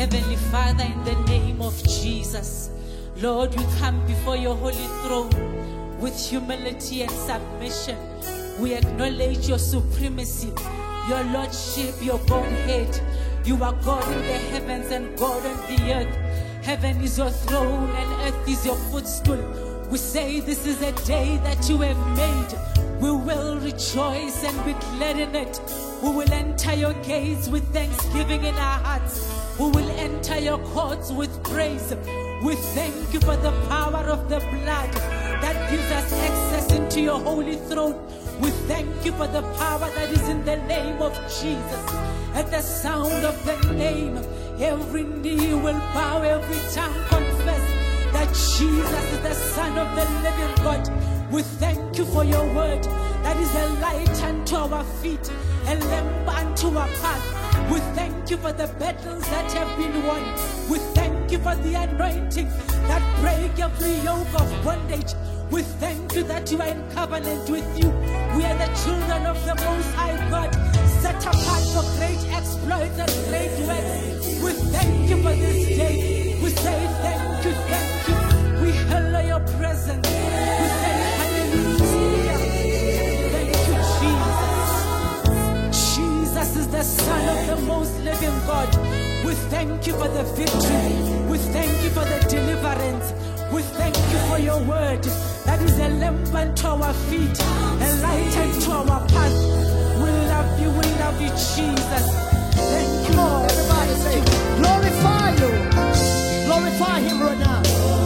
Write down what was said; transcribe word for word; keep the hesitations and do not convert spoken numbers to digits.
Heavenly Father, in the name of Jesus, Lord, we come before your holy throne with humility and submission. We acknowledge your supremacy, your lordship, your Godhead. You are God in the heavens and God on the earth. Heaven is your throne and earth is your footstool. We say this is a day that you have made. We will rejoice and be glad in it. We will enter your gates with thanksgiving in our hearts. We will enter your courts with praise. We thank you for the power of the blood that gives us access into your holy throne. We thank you for the power that is in the name of Jesus. At the sound of the name, every knee will bow, every tongue confess that Jesus is the Son of the living God. We thank you for your word that is a light unto our feet, a lamp unto our path. We thank you for the battles that have been won. We thank you for the anointing that break every yoke of bondage. We thank you that you are in covenant with you. We are the children of the Most High God, set apart for great exploits and great works. We thank you for this day. We say thank you, thank you. We hallow your presence. We say hallelujah. Thank you, Jesus. Jesus is the Son of the most living God. We thank you for the victory. We thank you for the deliverance. We thank you for your word that is a lamp unto our feet, a light unto our path. We love you, we love you, Jesus. Thank you, Lord. Everybody say, glorify you. Glorify him right now.